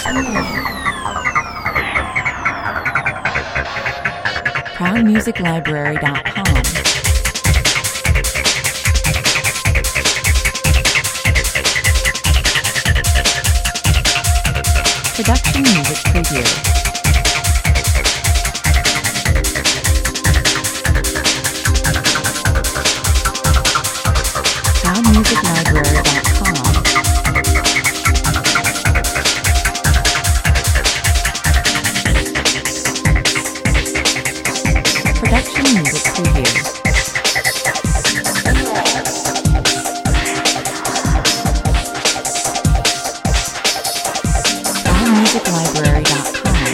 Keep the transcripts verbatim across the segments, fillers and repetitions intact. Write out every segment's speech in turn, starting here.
Crown Music Library dot com. Production Music Preview. Crown Music Library dot com. Production Music Preview. Crown Music Library dot com.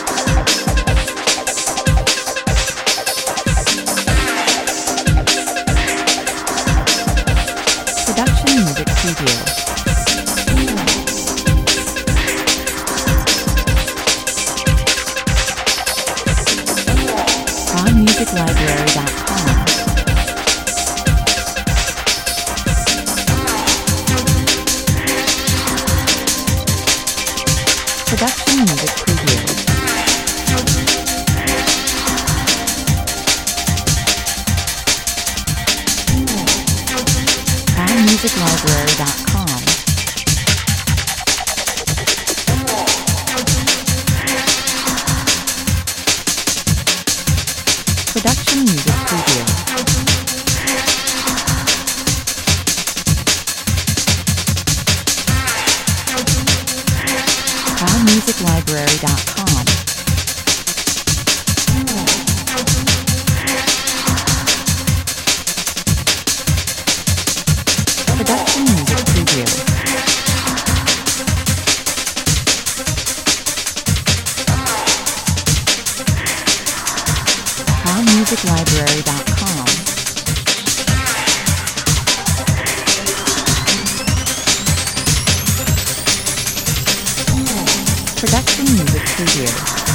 Production Music Preview. Crown Music Library dot com. Production Music Preview. Crown Music Library dot com. Production Music Preview. Crown Music Library dot com. Production Music Preview. Crown Music Library dot com. Production Music Preview.